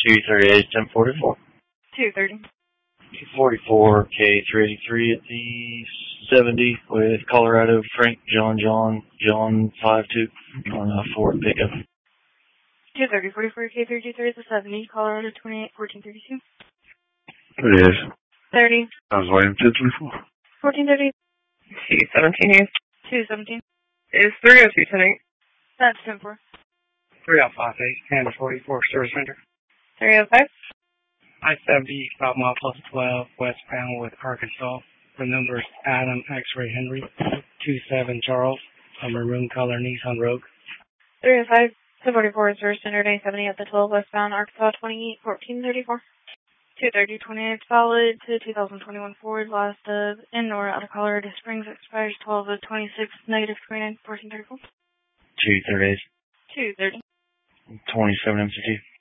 238, 1044. 230. 244, K383 at the 70 with Colorado Frank John 52 on a Ford pickup. 230, 44, K323 at the 70, Colorado 28, 1432. It is. 30. I was waiting 234. 1430. 217 here. 217. Is 302 tonight? That's 10-4. 3058, and 44 Service Center. 305. I-70, 5 mile plus 12, westbound with Arkansas. The number is Adam X-Ray Henry, 27 Charles, a maroon color Nissan Rogue. 305. 244 Service Center, 970 at the 12, westbound Arkansas 28, 1434. 230, 28 solid to 2021 Ford, last of in or out of Colorado Springs, expires 12 of 26, negative 29, 1434. 238. 230. 27 MCT.